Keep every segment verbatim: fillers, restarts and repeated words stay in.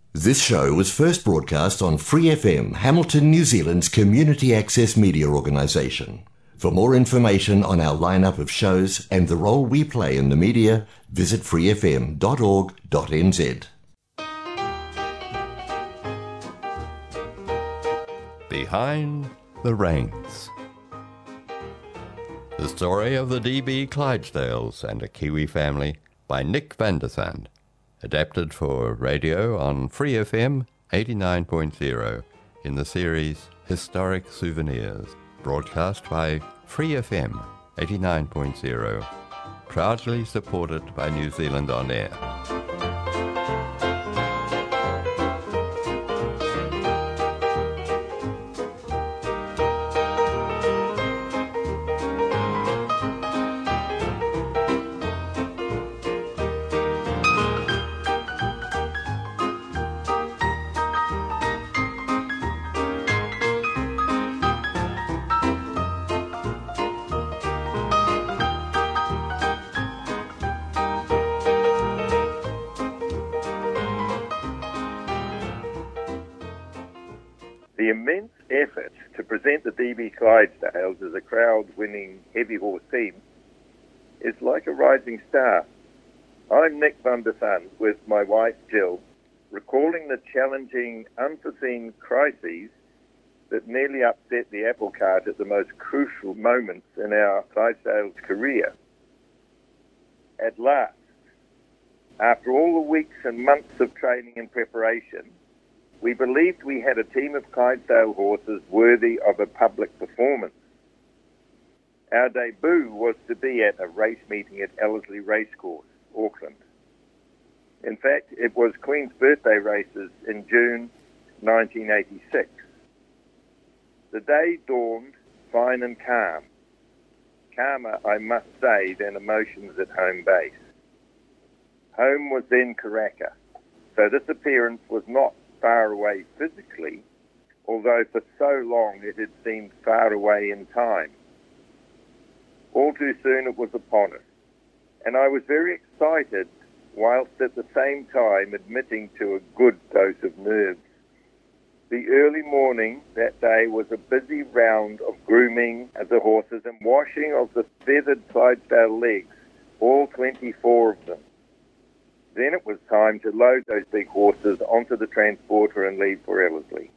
This show was first broadcast on Free F M, Hamilton, New Zealand's community access media organisation. For more information on our lineup of shows and the role we play in the media, visit free f m dot org dot n z. Behind the Reins. The story of the D B Clydesdales and a Kiwi family by Nick van der Sand. Adapted for radio on Free F M eighty-nine point zero in the series Historic Souvenirs, broadcast by Free F M eighty-nine point zero, proudly supported by New Zealand On Air. The immense effort to present the D B Clydesdales as a crowd-winning heavy horse team is like a rising star. I'm Nick van der Sand with my wife Jill, recalling the challenging, unforeseen crises that nearly upset the apple cart at the most crucial moments in our Clydesdales' career. At last, after all the weeks and months of training and preparation, we believed we had a team of Clydesdale horses worthy of a public performance. Our debut was to be at a race meeting at Ellerslie Racecourse, Auckland. In fact, it was Queen's birthday races in June nineteen eighty-six. The day dawned fine and calm. Calmer, I must say, than emotions at home base. Home was then Karaka, so this appearance was not far away physically, although for so long it had seemed far away in time. All too soon it was upon us, and I was very excited, whilst at the same time admitting to a good dose of nerves. The early morning that day was a busy round of grooming of the horses and washing of the feathered Clydesdale legs, all twenty-four of them. Then it was time to load those big horses onto the transporter and leave for Ellerslie.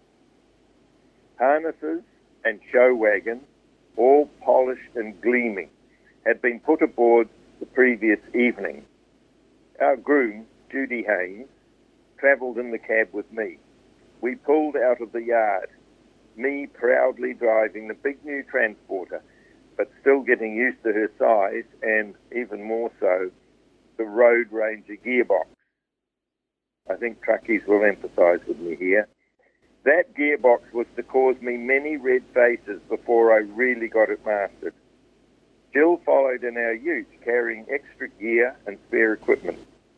Harnesses and show wagons, all polished and gleaming, had been put aboard the previous evening. Our groom, Judy Haynes, travelled in the cab with me. We pulled out of the yard, me proudly driving the big new transporter, but still getting used to her size and, even more so, the Road Ranger gearbox. I think truckies will empathise with me here. That gearbox was to cause me many red faces before I really got it mastered. Jill followed in our ute, carrying extra gear and spare equipment.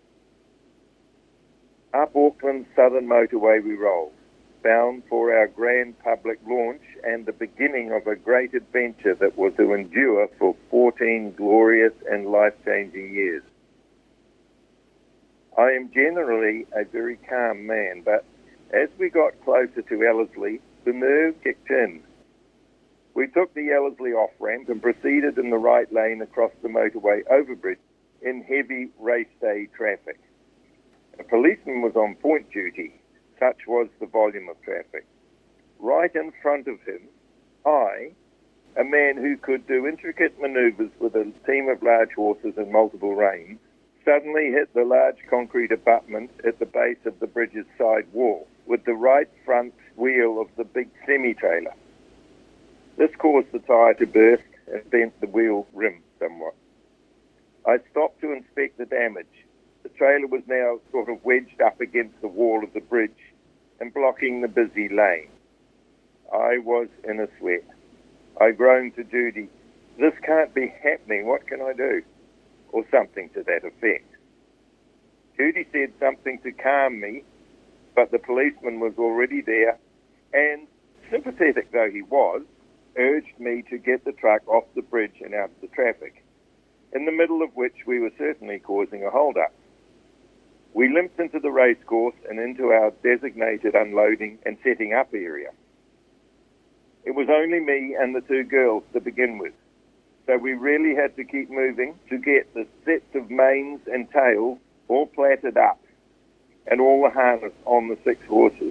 Up Auckland's southern motorway we rolled, bound for our grand public launch and the beginning of a great adventure that was to endure for fourteen glorious and life-changing years. I am generally a very calm man, but as we got closer to Ellerslie, the nerve kicked in. We took the Ellerslie off-ramp and proceeded in the right lane across the motorway overbridge in heavy race day traffic. A policeman was on point duty, such was the volume of traffic. Right in front of him, I, a man who could do intricate manoeuvres with a team of large horses and multiple reins, suddenly hit the large concrete abutment at the base of the bridge's side wall with the right front wheel of the big semi-trailer. This caused the tyre to burst and bent the wheel rim somewhat. I stopped to inspect the damage. The trailer was now sort of wedged up against the wall of the bridge and blocking the busy lane. I was in a sweat. I groaned to Judy, "This can't be happening, what can I do?" Or something to that effect. Judy said something to calm me, but the policeman was already there and, sympathetic though he was, urged me to get the truck off the bridge and out of the traffic, in the middle of which we were certainly causing a hold-up. We limped into the racecourse and into our designated unloading and setting up area. It was only me and the two girls to begin with, so we really had to keep moving to get the sets of manes and tails all platted up and all the harness on the six horses.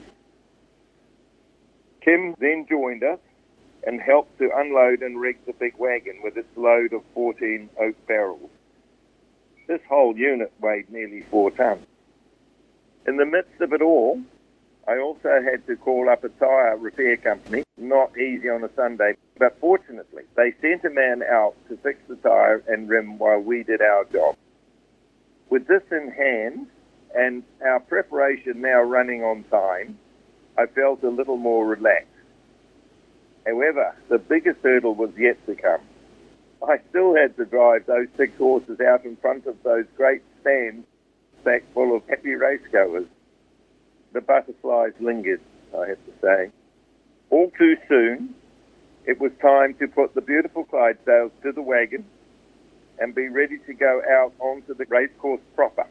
Kim then joined us and helped to unload and rig the big wagon with its load of fourteen oak barrels. This whole unit weighed nearly four tons. In the midst of it all, I also had to call up a tyre repair company, not easy on a Sunday, but fortunately they sent a man out to fix the tyre and rim while we did our job. With this in hand and our preparation now running on time, I felt a little more relaxed. However, the biggest hurdle was yet to come. I still had to drive those six horses out in front of those great stands back full of happy racegoers. The butterflies lingered, I have to say. All too soon, it was time to put the beautiful Clydesdales to the wagon and be ready to go out onto the racecourse proper.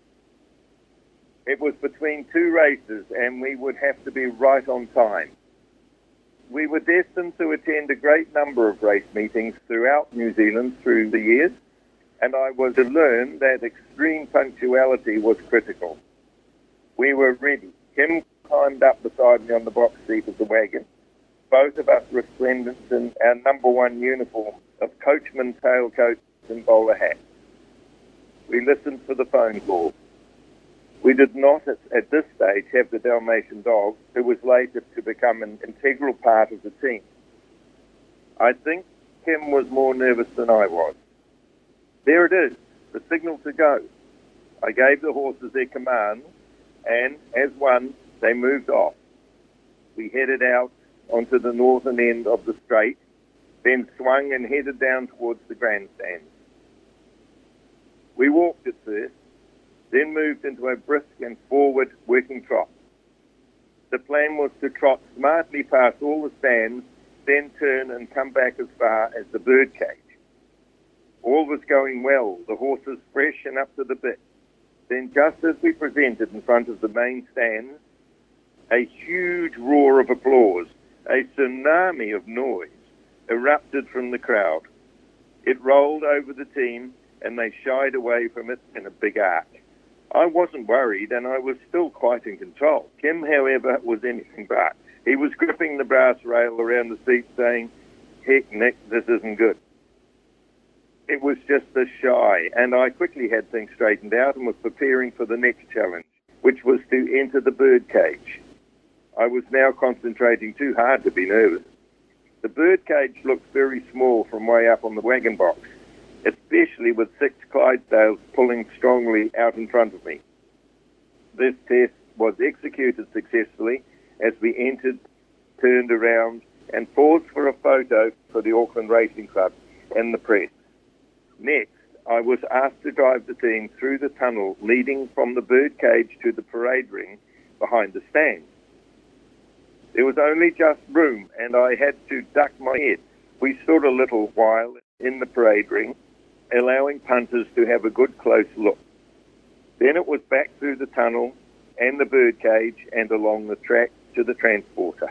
It was between two races and we would have to be right on time. We were destined to attend a great number of race meetings throughout New Zealand through the years, and I was to learn that extreme punctuality was critical. We were ready. Kim climbed up beside me on the box seat of the wagon, both of us resplendent in our number one uniform of coachman tailcoats and bowler hats. We listened for the phone call. We did not at, at this stage have the Dalmatian dog, who was later to become an integral part of the team. I think Kim was more nervous than I was. There it is, the signal to go. I gave the horses their commands, and as one, they moved off. We headed out onto the northern end of the straight, then swung and headed down towards the grandstand. We walked at first, then moved into a brisk and forward working trot. The plan was to trot smartly past all the stands, then turn and come back as far as the birdcage. All was going well, the horses fresh and up to the bit. Then just as we presented in front of the main stand, a huge roar of applause, a tsunami of noise, erupted from the crowd. It rolled over the team and they shied away from it in a big arc. I wasn't worried and I was still quite in control. Kim, however, was anything but. He was gripping the brass rail around the seat saying, "Heck, Nick, this isn't good." It was just a shy, and I quickly had things straightened out and was preparing for the next challenge, which was to enter the birdcage. I was now concentrating too hard to be nervous. The birdcage looked very small from way up on the wagon box, especially with six Clydesdales pulling strongly out in front of me. This test was executed successfully as we entered, turned around, and paused for a photo for the Auckland Racing Club and the press. Next, I was asked to drive the team through the tunnel leading from the birdcage to the parade ring behind the stand. There was only just room, and I had to duck my head. We stood a little while in the parade ring, allowing punters to have a good close look. Then it was back through the tunnel and the birdcage and along the track to the transporter.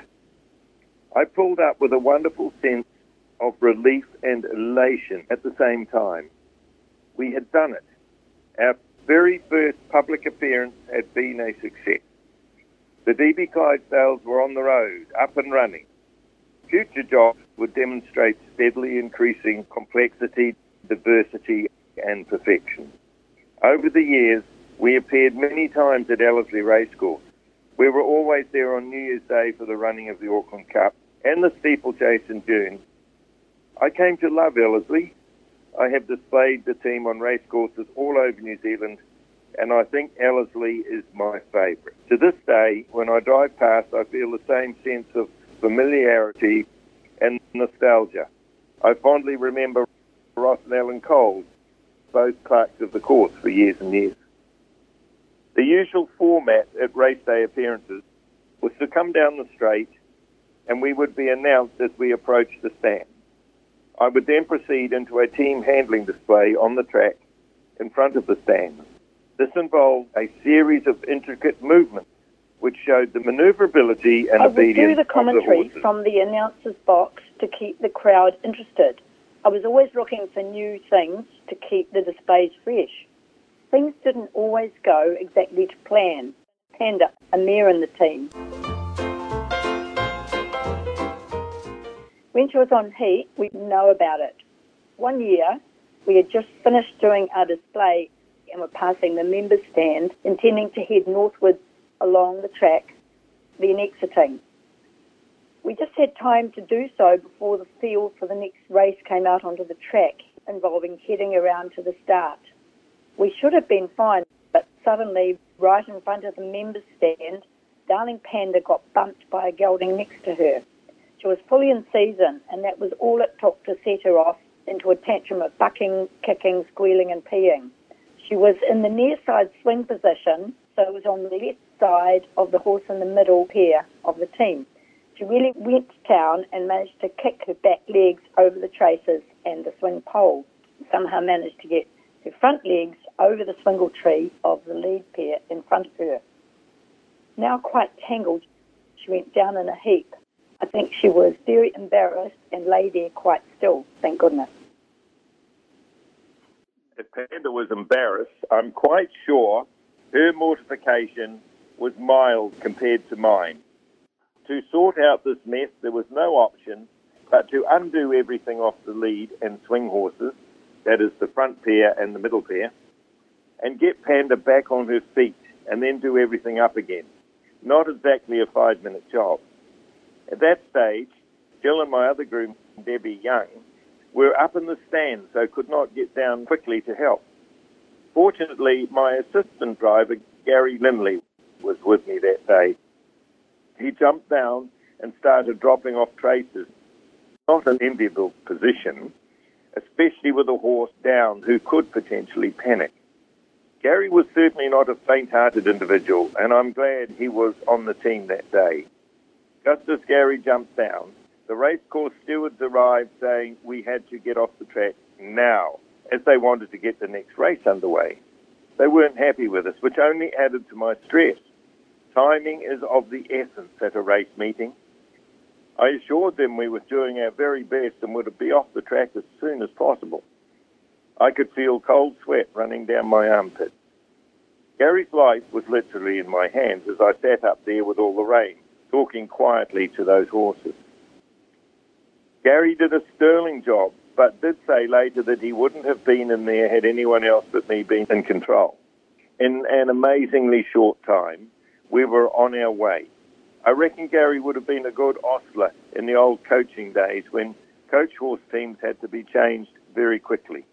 I pulled up with a wonderful sense of relief and elation at the same time. We had done it. Our very first public appearance had been a success. The D B Clydesdales were on the road, up and running. Future jobs would demonstrate steadily increasing complexity, diversity, and perfection. Over the years, we appeared many times at Ellerslie Racecourse. We were always there on New Year's Day for the running of the Auckland Cup and the steeplechase in June. I came to love Ellerslie. I have displayed the team on racecourses all over New Zealand, and I think Ellerslie is my favourite. To this day, when I drive past, I feel the same sense of familiarity and nostalgia. I fondly remember Ross and Alan Cole, both clerks of the course for years and years. The usual format at race day appearances was to come down the straight, and we would be announced as we approached the stand. I would then proceed into a team handling display on the track in front of the stand. This involved a series of intricate movements which showed the maneuverability and I would obedience do the commentary of the horses. from the announcer's box to keep the crowd interested. I was always looking for new things to keep the displays fresh. Things didn't always go exactly to plan. Panda, Amir and the team. When she was on heat, we know about it. One year, we had just finished doing our display and were passing the members' stand, intending to head northwards along the track, then exiting. We just had time to do so before the field for the next race came out onto the track, involving heading around to the start. We should have been fine, but suddenly, right in front of the members' stand, Darling Panda got bumped by a gelding next to her. She was fully in season, and that was all it took to set her off into a tantrum of bucking, kicking, squealing and peeing. She was in the near side swing position, so it was on the left side of the horse in the middle pair of the team. She really went to town and managed to kick her back legs over the traces and the swing pole. Somehow managed to get her front legs over the swingle tree of the lead pair in front of her. Now quite tangled, she went down in a heap. I think she was very embarrassed and lay there quite still, thank goodness. If Panda was embarrassed, I'm quite sure her mortification was mild compared to mine. To sort out this mess, there was no option but to undo everything off the lead and swing horses, that is the front pair and the middle pair, and get Panda back on her feet and then do everything up again. Not exactly a five-minute job. At that stage, Jill and my other groom, Debbie Young, were up in the stand, so could not get down quickly to help. Fortunately, my assistant driver, Gary Lindley, was with me that day. He jumped down and started dropping off traces. Not an enviable position, especially with a horse down who could potentially panic. Gary was certainly not a faint-hearted individual, and I'm glad he was on the team that day. Just as Gary jumped down, the racecourse stewards arrived saying we had to get off the track now, as they wanted to get the next race underway. They weren't happy with us, which only added to my stress. Timing is of the essence at a race meeting. I assured them we were doing our very best and would be off the track as soon as possible. I could feel cold sweat running down my armpits. Gary's life was literally in my hands as I sat up there with all the rain, talking quietly to those horses. Gary did a sterling job, but did say later that he wouldn't have been in there had anyone else but me been in control. In an amazingly short time, we were on our way. I reckon Gary would have been a good ostler in the old coaching days when coach horse teams had to be changed very quickly.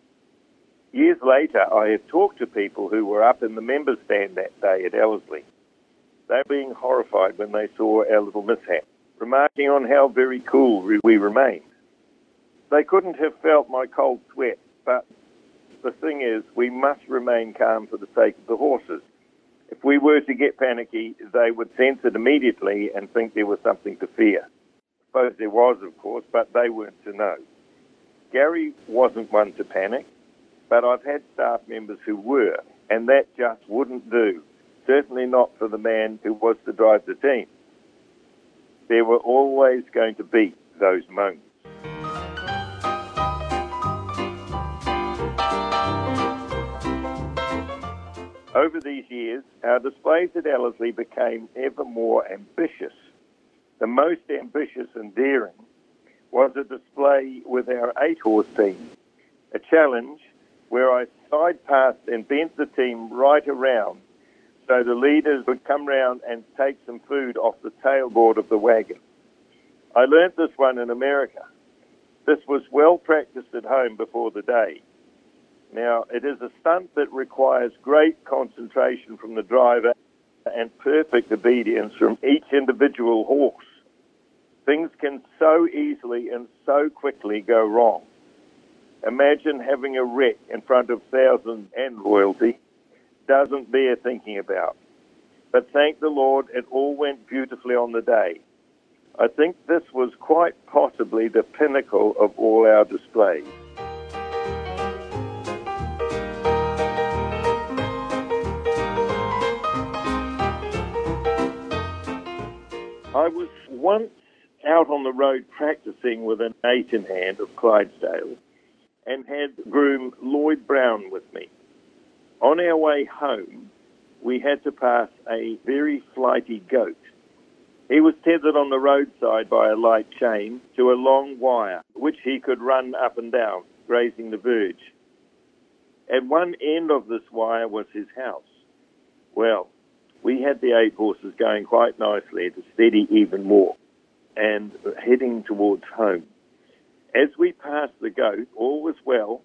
Years later, I have talked to people who were up in the members' stand that day at Ellerslie. They were being horrified when they saw our little mishap, remarking on how very cool we remained. They couldn't have felt my cold sweat, but the thing is, we must remain calm for the sake of the horses. If we were to get panicky, they would sense it immediately and think there was something to fear. I suppose there was, of course, but they weren't to know. Gary wasn't one to panic, but I've had staff members who were, and that just wouldn't do, certainly not for the man who was to drive the team. There were always going to be those moments. Over these years, our displays at Ellerslie became ever more ambitious. The most ambitious and daring was a display with our eight-horse team, a challenge where I side-passed and bent the team right around so the leaders would come round and take some food off the tailboard of the wagon. I learnt this one in America. This was well practiced at home before the day. Now, it is a stunt that requires great concentration from the driver and perfect obedience from each individual horse. Things can so easily and so quickly go wrong. Imagine having a wreck in front of thousands and royalty. Doesn't bear thinking about. But thank the Lord, it all went beautifully on the day. I think this was quite possibly the pinnacle of all our displays. I was once out on the road practicing with an eight in hand of Clydesdale and had groom Lloyd Brown with me. On our way home, we had to pass a very flighty goat. He was tethered on the roadside by a light chain to a long wire, which he could run up and down, grazing the verge. At one end of this wire was his house. Well, we had the eight horses going quite nicely to steady even more and heading towards home. As we passed the goat, all was well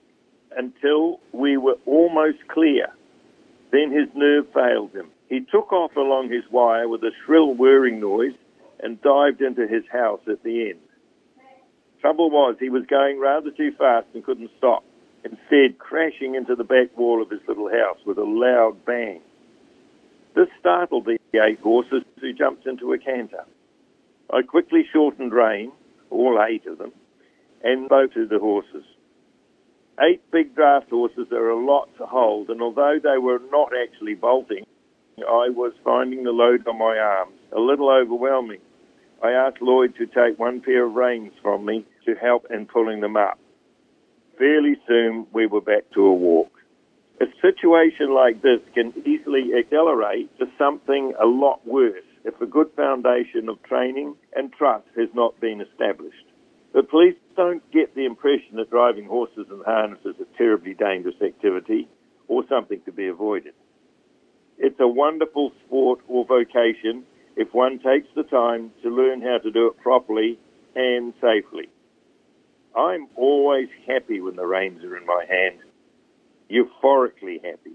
until we were almost clear. Then his nerve failed him. He took off along his wire with a shrill whirring noise and dived into his house at the end. Trouble was, he was going rather too fast and couldn't stop, instead crashing into the back wall of his little house with a loud bang. This startled the eight horses, who jumped into a canter. I quickly shortened rein, all eight of them, and spoke to the horses. Eight big draft horses are a lot to hold, and although they were not actually bolting, I was finding the load on my arms a little overwhelming. I asked Lloyd to take one pair of reins from me to help in pulling them up. Fairly soon, we were back to a walk. A situation like this can easily accelerate to something a lot worse if a good foundation of training and trust has not been established. But please don't get the impression that driving horses in harness is a terribly dangerous activity or something to be avoided. It's a wonderful sport or vocation if one takes the time to learn how to do it properly and safely. I'm always happy when the reins are in my hand, euphorically happy.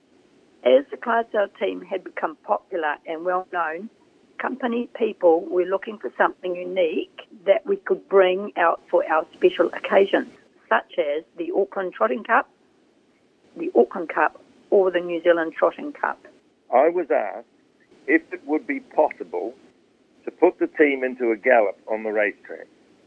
As the Clydesdale team had become popular and well known, company people were looking for something unique that we could bring out for our special occasions, such as the Auckland Trotting Cup, the Auckland Cup, or the New Zealand Trotting Cup. I was asked if it would be possible to put the team into a gallop on the racetrack.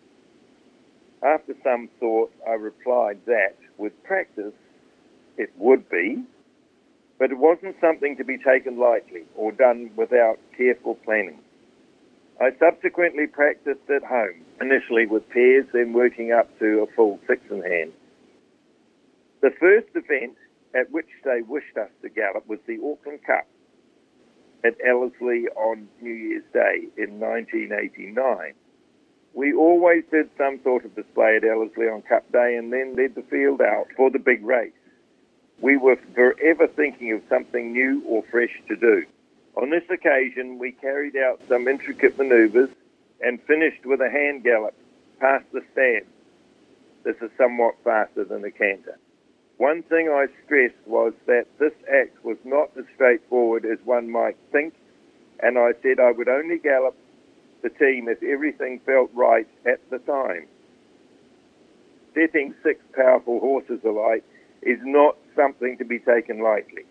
After some thought, I replied that, with practice, it would be, but it wasn't something to be taken lightly or done without careful planning. I subsequently practiced at home, initially with pairs, then working up to a full six in hand. The first event at which they wished us to gallop was the Auckland Cup at Ellerslie on New Year's Day in nineteen eighty-nine. We always did some sort of display at Ellerslie on Cup Day and then led the field out for the big race. We were forever thinking of something new or fresh to do. On this occasion, we carried out some intricate manoeuvres and finished with a hand gallop past the stand. This is somewhat faster than a canter. One thing I stressed was that this act was not as straightforward as one might think, and I said I would only gallop the team if everything felt right at the time. Setting six powerful horses alight is not something to be taken lightly.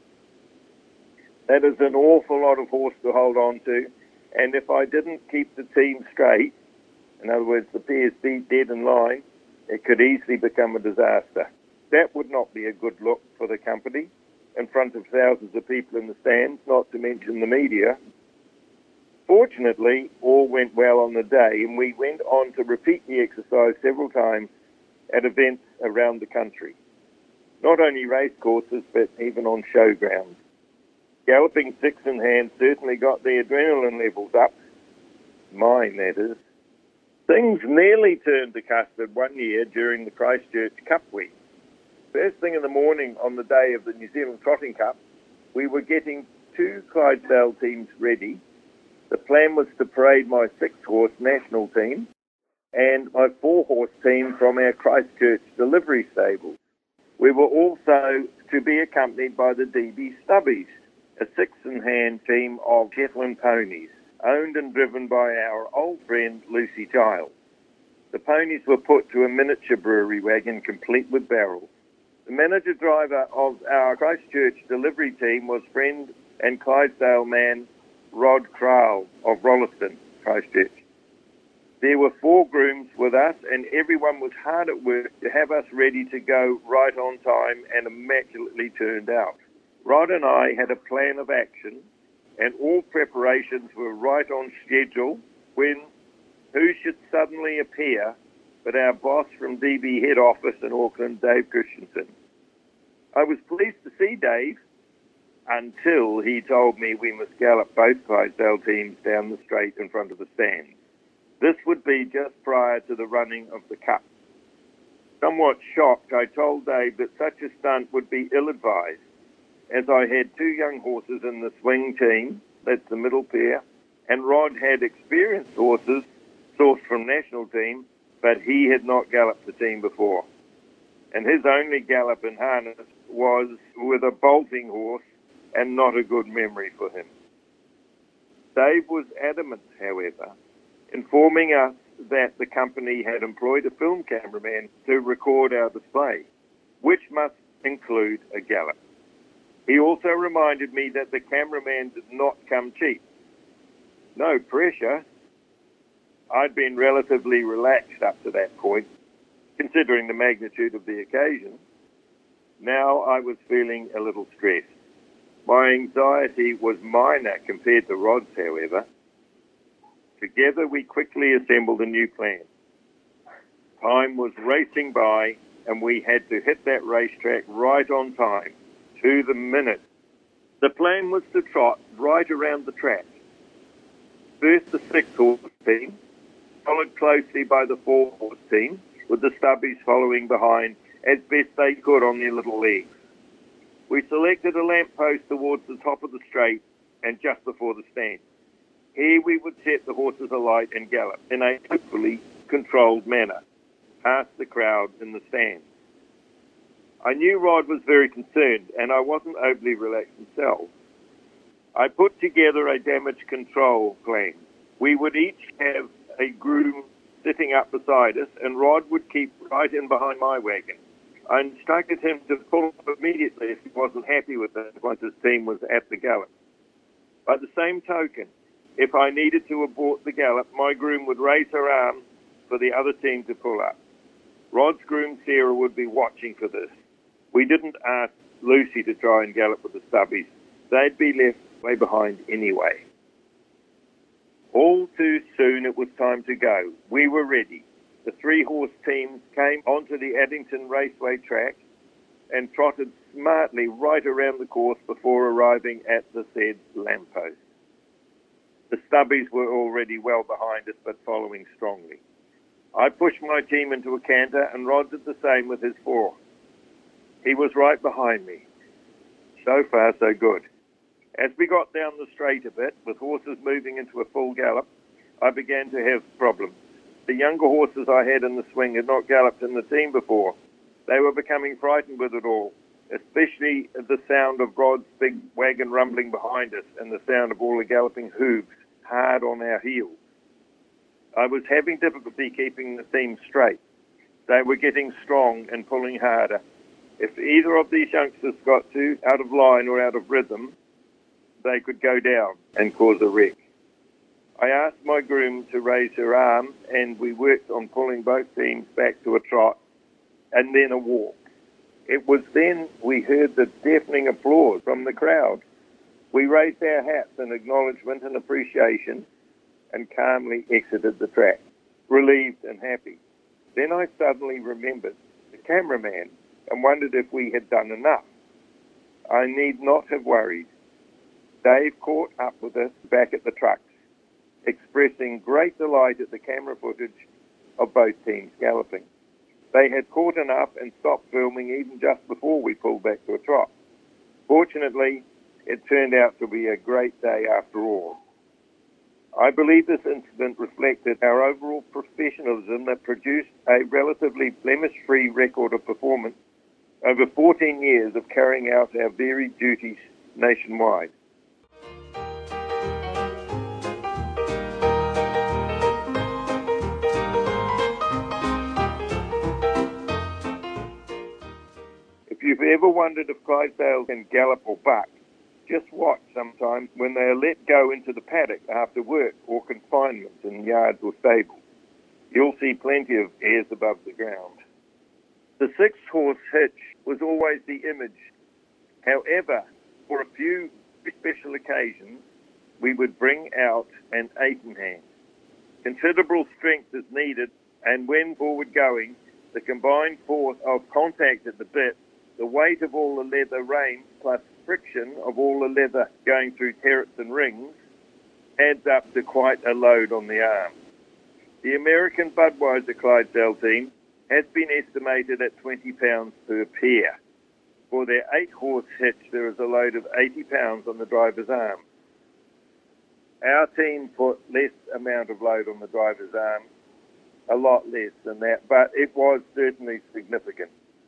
That is an awful lot of horse to hold on to, and if I didn't keep the team straight, in other words, the pairs beat dead in line, it could easily become a disaster. That would not be a good look for the company in front of thousands of people in the stands, not to mention the media. Fortunately, all went well on the day, and we went on to repeat the exercise several times at events around the country. Not only race courses, but even on showgrounds. Galloping six in hand certainly got the adrenaline levels up. Mine, that is. Things nearly turned to custard one year during the Christchurch Cup week. First thing in the morning on the day of the New Zealand Trotting Cup, we were getting two Clydesdale teams ready. The plan was to parade my six-horse national team and my four-horse team from our Christchurch delivery stable. We were also to be accompanied by the D B Stubbies, a six-in-hand team of Shetland ponies, owned and driven by our old friend Lucy Giles. The ponies were put to a miniature brewery wagon complete with barrels. The manager driver of our Christchurch delivery team was friend and Clydesdale man Rod Crowell of Rolleston, Christchurch. There were four grooms with us, and everyone was hard at work to have us ready to go right on time and immaculately turned out. Rod and I had a plan of action and all preparations were right on schedule when who should suddenly appear but our boss from D B head office in Auckland, Dave Christensen. I was pleased to see Dave until he told me we must gallop both Clydesdale teams down the straight in front of the stands. This would be just prior to the running of the Cup. Somewhat shocked, I told Dave that such a stunt would be ill-advised, as I had two young horses in the swing team, that's the middle pair, and Rod had experienced horses sourced from national team, but he had not galloped the team before. And his only gallop in harness was with a bolting horse, and not a good memory for him. Dave was adamant, however, informing us that the company had employed a film cameraman to record our display, which must include a gallop. He also reminded me that the cameraman did not come cheap. No pressure. I'd been relatively relaxed up to that point, considering the magnitude of the occasion. Now I was feeling a little stressed. My anxiety was minor compared to Rod's, however. Together we quickly assembled a new plan. Time was racing by, and we had to hit that racetrack right on time, to the minute. The plan was to trot right around the track. First the six-horse team, followed closely by the four-horse team, with the stubbies following behind as best they could on their little legs. We selected a lamp post towards the top of the straight and just before the stand. Here we would set the horses alight and gallop in a hopefully controlled manner, past the crowd in the stand. I knew Rod was very concerned, and I wasn't overly relaxed myself. I put together a damage control plan. We would each have a groom sitting up beside us, and Rod would keep right in behind my wagon. I instructed him to pull up immediately if he wasn't happy with it once his team was at the gallop. By the same token, if I needed to abort the gallop, my groom would raise her arm for the other team to pull up. Rod's groom, Sarah, would be watching for this. We didn't ask Lucy to try and gallop with the stubbies. They'd be left way behind anyway. All too soon it was time to go. We were ready. The three-horse teams came onto the Addington Raceway track and trotted smartly right around the course before arriving at the said lamppost. The stubbies were already well behind us, but following strongly. I pushed my team into a canter, and Rod did the same with his four. He was right behind me. So far, so good. As we got down the straight a bit, with horses moving into a full gallop, I began to have problems. The younger horses I had in the swing had not galloped in the team before. They were becoming frightened with it all, especially the sound of Rod's big wagon rumbling behind us and the sound of all the galloping hooves hard on our heels. I was having difficulty keeping the team straight. They were getting strong and pulling harder. If either of these youngsters got too out of line or out of rhythm, they could go down and cause a wreck. I asked my groom to raise her arm, and we worked on pulling both teams back to a trot and then a walk. It was then we heard the deafening applause from the crowd. We raised our hats in acknowledgement and appreciation and calmly exited the track, relieved and happy. Then I suddenly remembered the cameraman and wondered if we had done enough. I need not have worried. Dave caught up with us back at the trucks, expressing great delight at the camera footage of both teams galloping. They had caught enough and stopped filming even just before we pulled back to a trot. Fortunately, it turned out to be a great day after all. I believe this incident reflected our overall professionalism that produced a relatively blemish-free record of performance over fourteen years of carrying out our varied duties nationwide. If you've ever wondered if Clydesdale can gallop or buck, just watch sometimes when they are let go into the paddock after work or confinement in yards or stables. You'll see plenty of ears above the ground. The six-horse hitch was always the image. However, for a few special occasions, we would bring out an eight in hand. Considerable strength is needed, and when forward going, the combined force of contact at the bit, the weight of all the leather reins, plus friction of all the leather going through terrets and rings, adds up to quite a load on the arm. The American Budweiser Clydesdale team has been estimated at twenty pounds per pair. For their eight-horse hitch, there is a load of eighty pounds on the driver's arm. Our team put less amount of load on the driver's arm, a lot less than that, but it was certainly significant.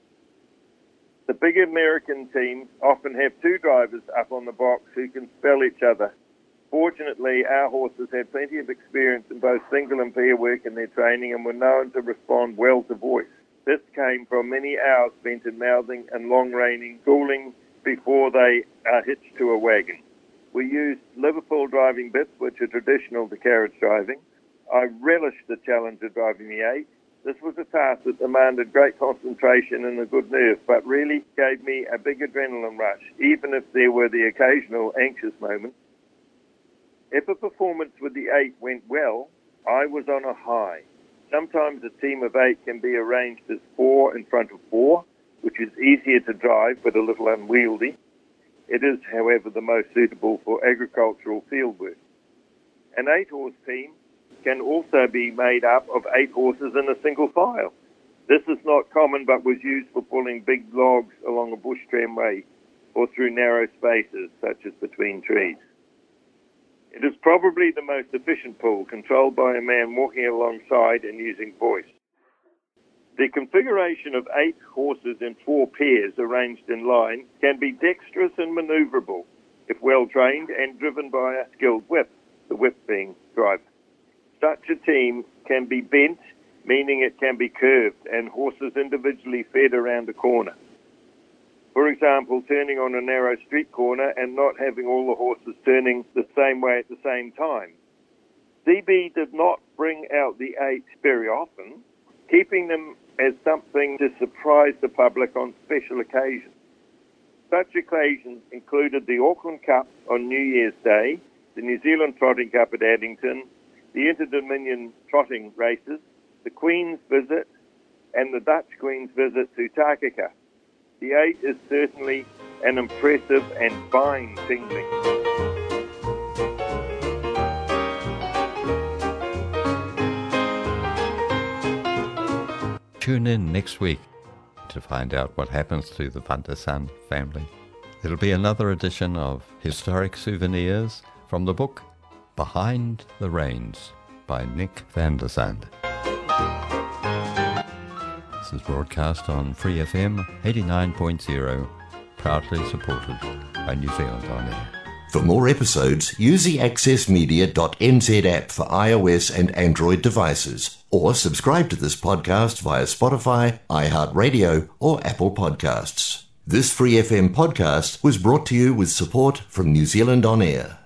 The big American teams often have two drivers up on the box who can spell each other. Fortunately, our horses had plenty of experience in both single and pair work in their training and were known to respond well to voice. This came from many hours spent in mouthing and long-reining, schooling before they are hitched to a wagon. We used Liverpool driving bits, which are traditional to carriage driving. I relished the challenge of driving the eight. This was a task that demanded great concentration and a good nerve, but really gave me a big adrenaline rush, even if there were the occasional anxious moments. If a performance with the eight went well, I was on a high. Sometimes a team of eight can be arranged as four in front of four, which is easier to drive but a little unwieldy. It is, however, the most suitable for agricultural field work. An eight-horse team can also be made up of eight horses in a single file. This is not common but was used for pulling big logs along a bush tramway or through narrow spaces such as between trees. It is probably the most efficient pull, controlled by a man walking alongside and using voice. The configuration of eight horses in four pairs arranged in line can be dexterous and maneuverable if well trained and driven by a skilled whip, the whip being driver. Such a team can be bent, meaning it can be curved, and horses individually fed around a corner. For example, turning on a narrow street corner and not having all the horses turning the same way at the same time. D B did not bring out the eight very often, keeping them as something to surprise the public on special occasions. Such occasions included the Auckland Cup on New Year's Day, the New Zealand Trotting Cup at Addington, the Inter-Dominion trotting races, the Queen's visit, and the Dutch Queen's visit to Takaka. The eight is certainly an impressive and fine tingling. Tune in next week to find out what happens to the Van der Sand family. It'll be another edition of Historic Souvenirs from the book Behind the Reins by Nick Van der Sand. This is broadcast on Free F M eighty-nine point zero, proudly supported by New Zealand On Air. For more episodes, use the access media dot n z app for iOS and Android devices, or subscribe to this podcast via Spotify, iHeartRadio, or Apple Podcasts. This Free F M podcast was brought to you with support from New Zealand On Air.